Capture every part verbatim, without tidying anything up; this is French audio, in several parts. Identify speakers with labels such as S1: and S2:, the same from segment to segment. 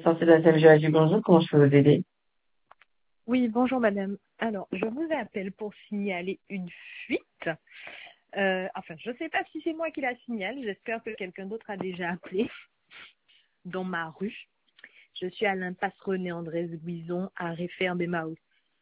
S1: L'assistance de la S M G A du bonjour, comment je peux vous aider?
S2: Oui, bonjour madame. Alors, je vous appelle pour signaler une fuite. Euh, enfin, je ne sais pas si c'est moi qui la signale. J'espère que quelqu'un d'autre a déjà appelé dans ma rue. Je suis à l'impasse René Andrés Guison à Réfère-Bémaus.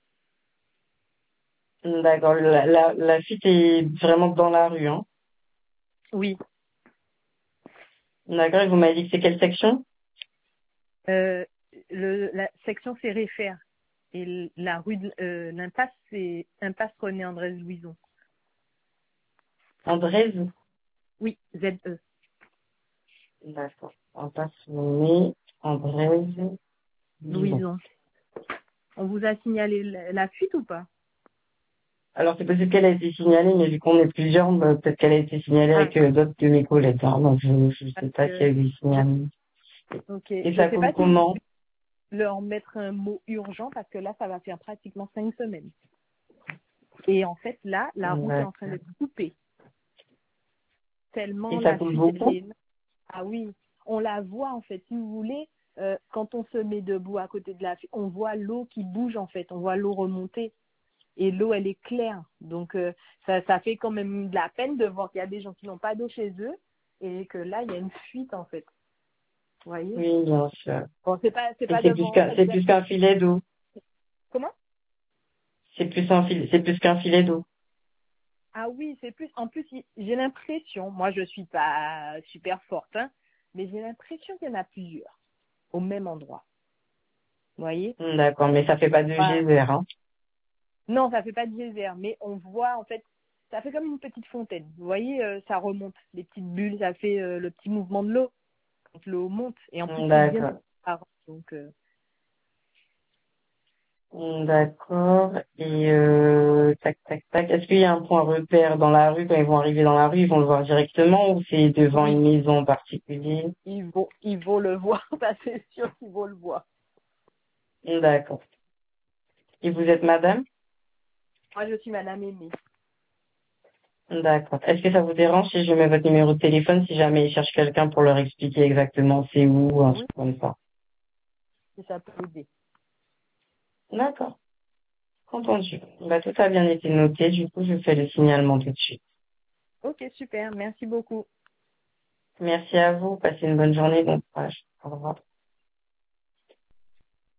S1: D'accord, la, la, la fuite est vraiment dans la rue, hein.
S2: Oui,
S1: D'accord, et vous m'avez dit que c'est quelle section?
S2: euh, le, la section c'est Réfère et l- la rue de euh, l'impasse c'est impasse René Andrés Guison.
S1: Andrés?
S2: Oui, Z E.
S1: D'accord. On passe René, Andrés, Guillon.
S2: Louison. On vous a signalé la, la fuite ou pas?
S1: Alors c'est possible qu'elle a été signalée, mais vu qu'on est plusieurs, bah, peut-être qu'elle a été signalée
S2: Ah,
S1: avec euh, d'autres de mes collègues, hein, donc je ne sais
S2: parce
S1: pas s'il y
S2: que
S1: a eu des
S2: je,
S1: signalements.
S2: ok,
S1: Et
S2: je
S1: ça
S2: sais
S1: compte
S2: pas si vous
S1: comment?
S2: leur mettre un mot urgent parce que là, ça va faire pratiquement cinq semaines. Et en fait, là, la route est en train
S1: D'accord.
S2: d'être coupée. Tellement
S1: Et ça
S2: la
S1: compte
S2: fuite, elle
S1: beaucoup?
S2: est... Ah oui, on la voit en fait. Si vous voulez, euh, quand on se met debout à côté de la fuite, on voit l'eau qui bouge en fait. On voit l'eau remonter. Et l'eau, elle est claire. Donc, euh, ça, ça fait quand même de la peine de voir qu'il y a des gens qui n'ont pas d'eau chez eux et que là, il y a une fuite en fait. Vous voyez?
S1: Oui, bien sûr.
S2: Bon, c'est pas, c'est
S1: Et
S2: pas
S1: c'est plus
S2: devant
S1: qu'un, c'est plus
S2: exactement.
S1: qu'un filet d'eau.
S2: Comment?
S1: C'est plus un filet, c'est plus qu'un filet d'eau.
S2: Ah oui, c'est plus. En plus, il- j'ai l'impression, moi je suis pas super forte, hein, mais j'ai l'impression qu'il y en a plusieurs au même endroit. Vous voyez?
S1: Hmm, d'accord, mais ça fait pas de
S2: Voilà.
S1: geyser, hein.
S2: Non, ça fait pas de geyser, mais on voit en fait, ça fait comme une petite fontaine. Vous voyez, euh, ça remonte, les petites bulles, ça fait euh, le petit mouvement de l'eau quand l'eau monte. Et en plus,
S1: Hmm,
S2: c'est bien
S1: d'accord.
S2: transparent. Donc, euh,
S1: Hmm, d'accord. Et euh, tac, tac, tac. Est-ce qu'il y a un point repère dans la rue quand ils vont arriver dans la rue, ils vont le voir directement ou c'est devant une
S2: oui,
S1: maison en particulier?
S2: il vaut, il vaut le voir, ça c'est sûr qu'il vaut le voir.
S1: Hmm, d'accord. Et vous êtes madame?
S2: Moi, je suis Madame Aimée.
S1: Hmm, d'accord. Est-ce que ça vous dérange si je mets votre numéro de téléphone si jamais ils cherchent quelqu'un pour leur expliquer exactement c'est où, un
S2: Oui,
S1: truc comme ça?
S2: si ça peut aider.
S1: D'accord. Entendu. Bah, tout a bien été noté. Du coup, je fais le signalement tout de suite.
S2: Ok, super, merci beaucoup.
S1: Merci à vous. Passez une bonne journée. Bon courage. Au revoir.